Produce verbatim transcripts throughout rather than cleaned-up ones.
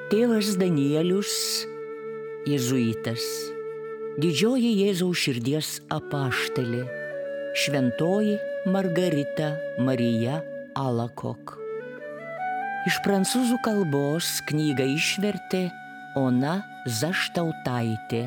Tėvas Danielius, jėzuitas, didžioji Jėzaus širdies apaštalė, šventoji Margarita Marija Alacoque. Iš prancūzų kalbos knygą išvertė Ona Zaštautaitė.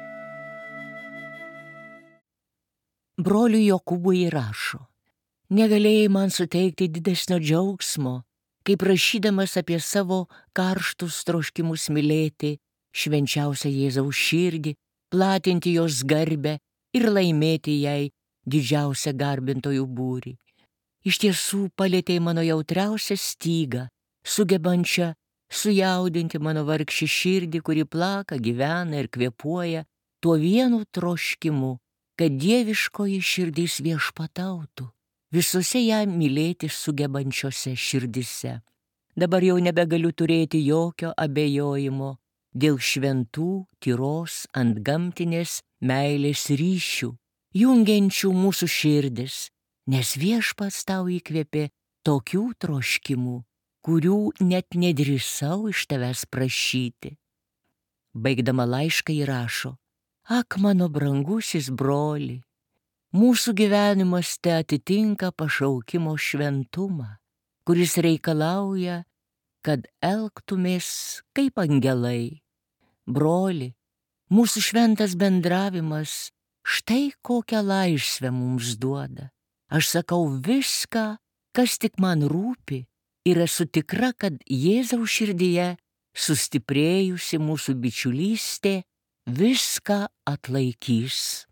Broliui Jokūbui rašo: negalėjai man suteikti didesnio džiaugsmo, kaip prašydamas apie savo karštus troškimus mylėti švenčiausią Jėzaus širdį, platinti jos garbę ir laimėti jai didžiausią garbintojų būrį. Iš tiesų palietei mano jautriausią stygą, sugebančią sujaudinti mano vargšį širdį, kuri plaka, gyvena ir kvėpuoja tuo vienu troškimu, kad dieviškoji širdis viešpatautų visose ją mylėti sugebančiose širdise. Dabar jau nebegaliu turėti jokio abejojimo dėl šventų, tyros, antgamtinės meilės ryšių, jungiančių mūsų širdis, nes viešpats tau įkvėpė tokių troškimų, kurių net nedrįsau iš tavęs prašyti. Baigdama laišką įrašo: ak, mano brangusis broli, mūsų gyvenimas te atitinka pašaukimo šventumą, kuris reikalauja, kad elgtumės kaip angelai. Broli, mūsų šventas bendravimas štai kokią laisvę mums duoda. Aš sakau viską, kas tik man rūpi, ir esu tikra, kad Jėzaus širdyje sustiprėjusi mūsų bičiulystė viską atlaikys.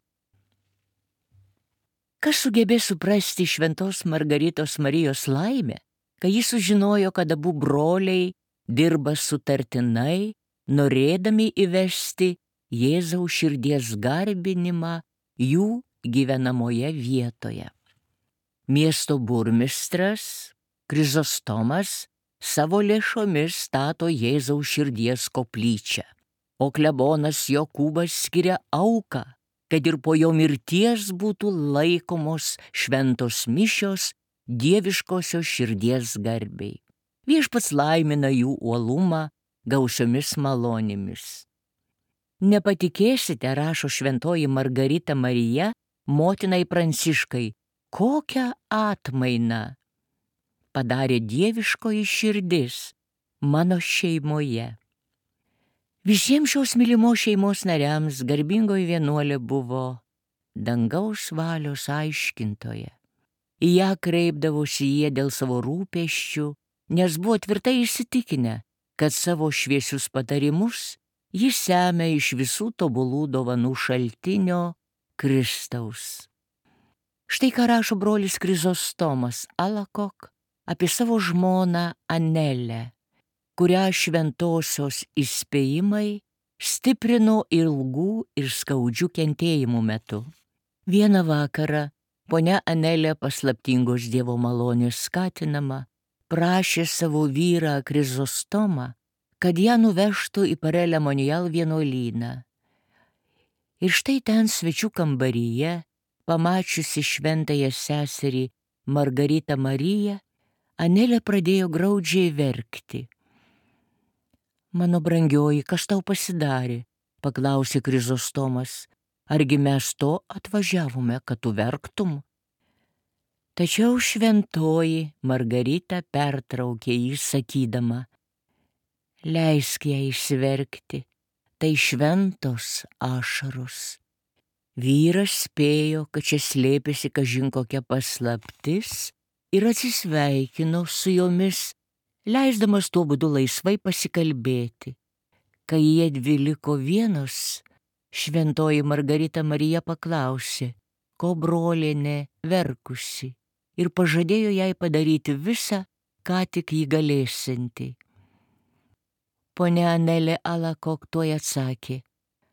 Kas sugebės suprasti šventos Margaritos Marijos laimę, kai jis sužinojo, kad abu broliai dirba sutartinai, norėdami įvesti Jėzaus širdies garbinimą jų gyvenamoje vietoje. Miesto burmistras Krizostomas savo lėšomis stato Jėzaus širdies koplyčią, o klebonas Jokūbas skiria auką, kad ir po jo mirties būtų laikomos šventos mišios dieviškosios širdies garbei. Viešpats laimina jų uolumą gausiomis malonėmis. Nepatikėsite, rašo šventoji Margarita Marija motinai Pranciškai, kokią atmainą padarė dieviškoji širdis mano šeimoje. Visiems šios mylimos šeimos nariams garbingoji vienuolė buvo dangaus valios aiškintoja. Į ją kreipdavosi jie dėl savo rūpesčių, nes buvo tvirtai įsitikinę, kad savo šviesius patarimus jis semia iš visų tobulų dovanų šaltinio Kristaus. Štai ką rašo brolis Krizostomas Alacoque apie savo žmoną Anelę, kurią šventosios įspėjimai stiprino ilgų ir skaudžių kentėjimų metu. Vieną vakarą ponia Anelė, paslaptingos Dievo malonės skatinama, prašė savo vyrą Krizostomą, kad ją nuvežtų į Parelemonial vienuolyną. Ir štai ten svečių kambaryje, pamačiusi šventąją seserį Margaritą Mariją, Anelė pradėjo graudžiai verkti. Mano brangioji, kas tau pasidarė? Paklausė Krizostomas. Argi mes to atvažiavome, kad tu verktum? Tačiau šventoji Margarita pertraukė jį sakydama: leisk ją išsiverkti, tai šventos ašaros. Vyras spėjo, kad čia slėpėsi kažin kokia paslaptis ir atsisveikino su jomis, leisdamas tuo būdu laisvai pasikalbėti. Kai jie dvi liko vienos, šventoji Margarita Marija paklausė, ko brolienė verkusi, ir pažadėjo jai padaryti visą, ką tik jį galėsianti. Ponia Anelė Alacoque tuoj atsakė: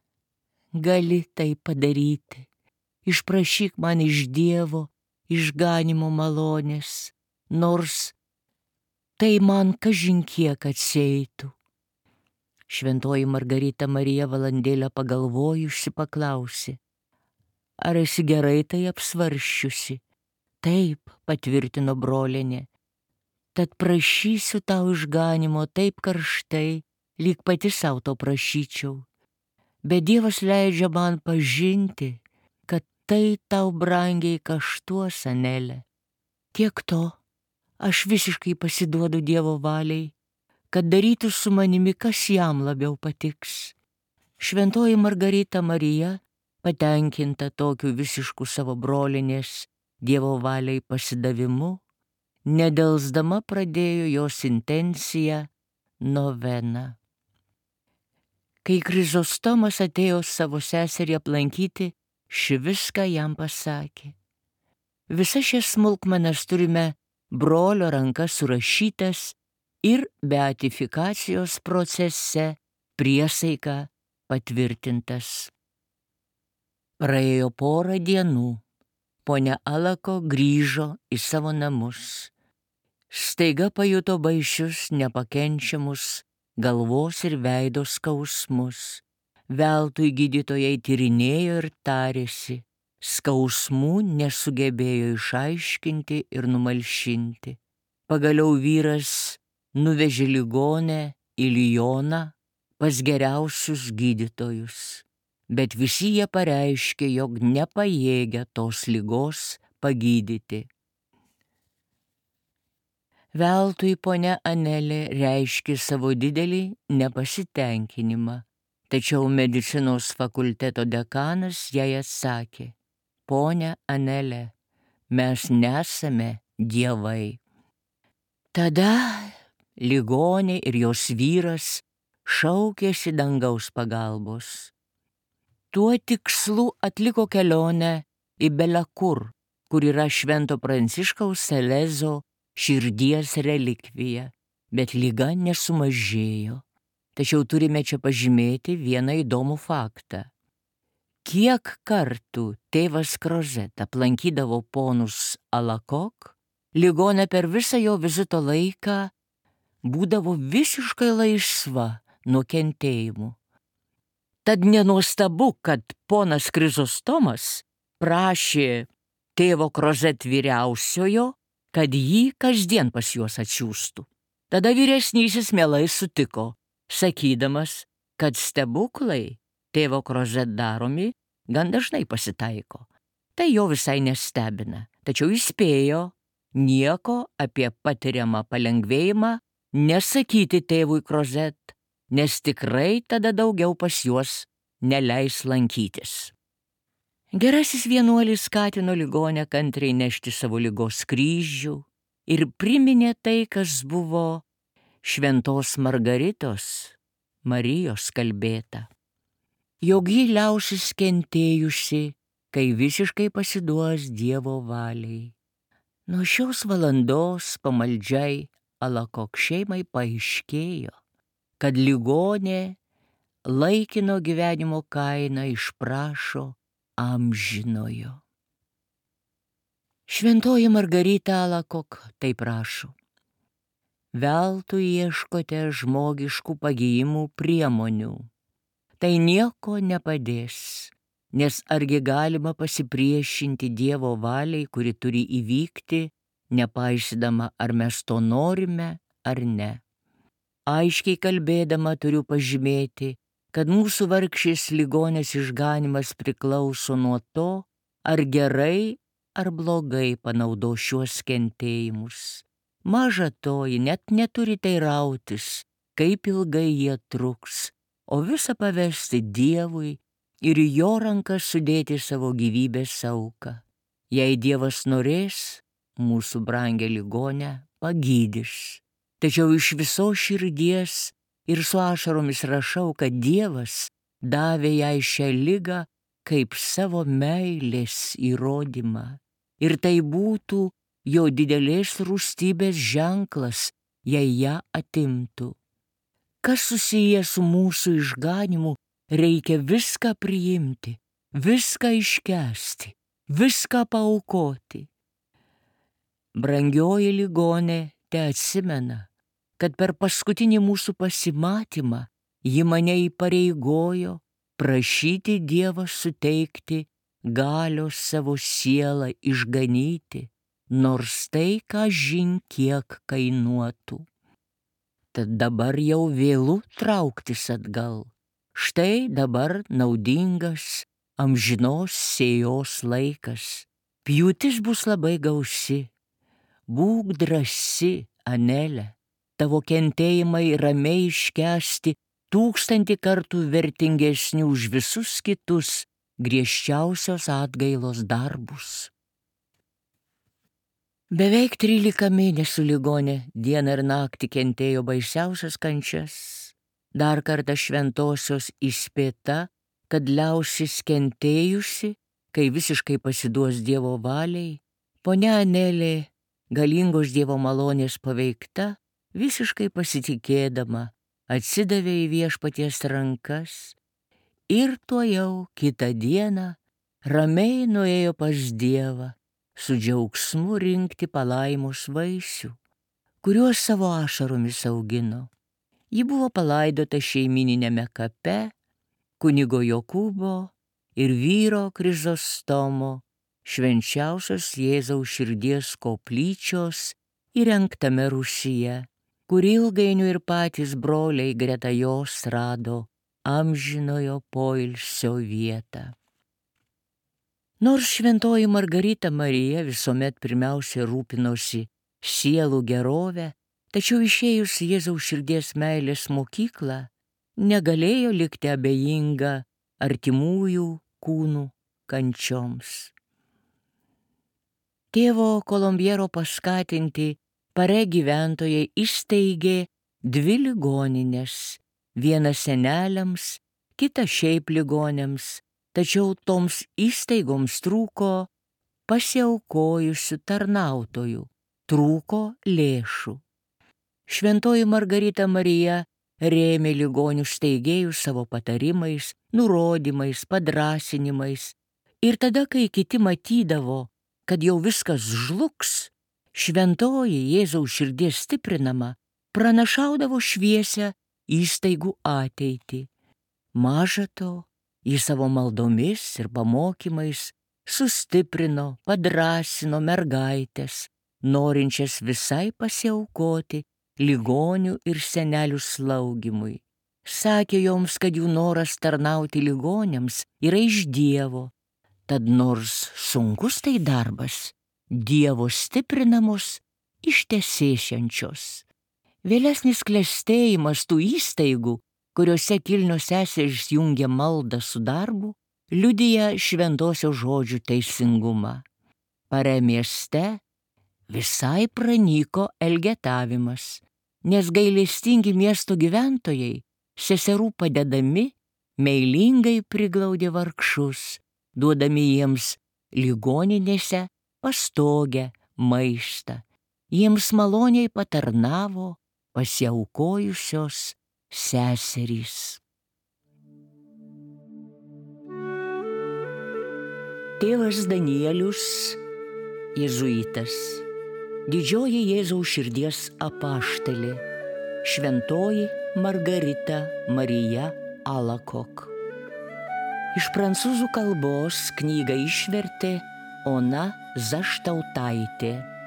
gali tai padaryti, išprašyk man iš Dievo išganymo malonės, nors tai man kažin kiek atseitų. Šventoji Margarita Marija valandėlę pagalvojusi paklausė: ar esi gerai tai apsvarsčiusi? Taip, patvirtino brolienė, tad prašysiu tau išganimo taip karštai, lyg pati savo to prašyčiau. Bet Dievas leidžia man pažinti, kad tai tau brangiai kaštuos, Anele. Tiek to, aš visiškai pasiduodu Dievo valiai, kad darytų su manimi, kas jam labiau patiks. Šventoji Margarita Marija, patenkinta tokiu visišku savo brolinės Dievo valiai pasidavimu, nedelsdama pradėjo jos intenciją noveną. Kai Krizostomas atėjo savo seserį aplankyti, ši viską jam pasakė. Visas šias smulkmenas turime brolio ranka surašytas ir beatifikacijos procese priesaika patvirtintas. Praėjo porą dienų, ponia Alako grįžo į savo namus. Staiga pajuto baisius, nepakenčiamus galvos ir veido skausmus. Veltui gydytojai tyrinėjo ir tarėsi, skausmų nesugebėjo išaiškinti ir numalšinti. Pagaliau vyras nuvežė ligonę į Lioną pas geriausius gydytojus, bet visi jie pareiškė, jog nepajėgia tos ligos pagydyti. Veltui ponia Anelė reiškė savo didelį nepasitenkinimą, tačiau medicinos fakulteto dekanas jai atsakė, ponia Anelė, mes nesame dievai. Tada ligonė ir jos vyras šaukėsi dangaus pagalbos. Tuo tikslu atliko kelionę į Belakur, kur yra Švento Pranciškaus Salezo širdies relikvija, bet liga nesumažėjo. Tačiau turime čia pažymėti vieną įdomų faktą. Kiek kartų tėvas Crozet aplankydavo ponus Alakok, ligonė per visą jo vizito laiką būdavo visiškai laisva nuo kentėjimų. Tad nenuostabu, kad ponas Krizostomas prašė tėvo Crozet vyriausiojo, kad jį kasdien pas juos atsiųstų. Tada vyresnysis mielai sutiko, sakydamas, kad stebuklai tėvo Crozet daromi gan dažnai pasitaiko. Tai jo visai nestebina, tačiau įspėjo nieko apie patiriamą palengvėjimą nesakyti tėvui Crozet, nes tikrai tada daugiau pas juos neleis lankytis. Gerasis vienuolis skatino ligonę kantriai nešti savo ligos kryžių ir priminė tai, kas buvo šventos Margaritos Marijos kalbėta, jog ji liausis kentėjusi, kai visiškai pasiduos Dievo valiai. Nuo šios valandos pamaldžiai Alakok šeimai paaiškėjo, kad ligonė laikino gyvenimo kainą išprašo amžinojo. Šventoji Margarita Alakok taip prašo. Veltui ieškote žmogiškų pagijimų priemonių. Tai nieko nepadės, nes argi galima pasipriešinti Dievo valiai, kuri turi įvykti, nepaisydama, ar mes to norime ar ne. Aiškiai kalbėdama turiu pažymėti, kad mūsų vargšės ligonės išganimas priklauso nuo to, ar gerai ar blogai panaudo šiuos kentėjimus. Maža to, ji net neturi teirautis, kaip ilgai jie truks, o visą pavesti Dievui ir į jo rankas sudėti savo gyvybės auką. Jei Dievas norės, mūsų brangę ligonę pagydys. Tačiau iš visos širdies ir su ašaromis rašau, kad Dievas davė jai šią ligą kaip savo meilės įrodymą. Ir tai būtų jo didelės rūstybės ženklas, jei ją atimtų. Kas susiję su mūsų išganimu, reikia viską priimti, viską iškęsti, viską paaukoti. Brangioji ligonė te atsimena, kad per paskutinį mūsų pasimatymą ji mane įpareigojo prašyti Dievą suteikti galios savo sielą išganyti, nors tai, ką žin, kiek kainuotų. tad dabar jau vėlu trauktis atgal. Štai dabar naudingas amžinos sėjos laikas. Pjūtis bus labai gausi. Būk drąsi, Anele, tavo kentėjimai ramiai iškęsti tūkstantį kartų vertingesni už visus kitus griežčiausios atgailos darbus. Beveik trylika mėnesių ligonė dieną ir naktį kentėjo baisiausias kančias. Dar kartą šventosios įspėta, kad liausis kentėjusi, kai visiškai pasiduos Dievo valiai, ponia Anelė, galingos Dievo malonės paveikta, visiškai pasitikėdama, atsidavė į viešpaties rankas ir tuojau kitą dieną ramiai nuėjo pas Dievą su džiaugsmu rinkti palaimos vaisių, kuriuos savo ašaromis augino. Ji buvo palaidota šeimyniniame kape, kunigo Jokūbo ir vyro Krizostomo švenčiausios Jėzaus širdies koplyčios įrengtame rūsyje, kur ilgainiui ir patys broliai greta jos rado amžinojo poilsio vietą. Nors šventoji Margarita Marija visuomet pirmiausia rūpinosi sielų gerovę, tačiau išėjus Jėzaus širdies meilės mokyklą, negalėjo likti abejinga artimųjų kūnų kančioms. Tėvo Kolombiero paskatinti Pare gyventojai įsteigė dvi ligonines, vieną seneliams, kitą šiaip ligonėms, tačiau toms įstaigoms trūko pasiaukojusių tarnautojų, trūko lėšų. Šventoji Margarita Marija rėmė ligonių steigėjus savo patarimais, nurodymais, padrąsinimais ir tada, kai kiti matydavo, kad jau viskas žlugs, šventoji Jėzaus širdies stiprinama pranašaudavo šviesią įstaigų ateitį. Maža to, ji savo maldomis ir pamokymais sustiprino, padrąsino mergaitės, norinčias visai pasiaukoti ligonių ir senelių slaugimui. Sakė joms, kad jų noras tarnauti ligoniams yra iš Dievo, tad nors sunkus tai darbas, Dievo stiprinamos ištesėsiančios. Vėlesnis klestėjimas tų įstaigų, kuriuose kilnios seserys jungia maldą su darbu, liudija šventosios žodžių teisingumą. Pare mieste visai pranyko elgetavimas, nes gailestingi miesto gyventojai, seserų padedami, meilingai priglaudė vargšus, duodami jiems ligoninėse pastogę, maistą. Jiems maloniai patarnavo pasiaukojusios seserys. Tėvas Danielius, jėzuitas, didžioji Jėzaus širdies apaštalė, šventoji Margarita Marija Alakok. Iš prancūzų kalbos knygą išvertė Ona Zaštautaitė.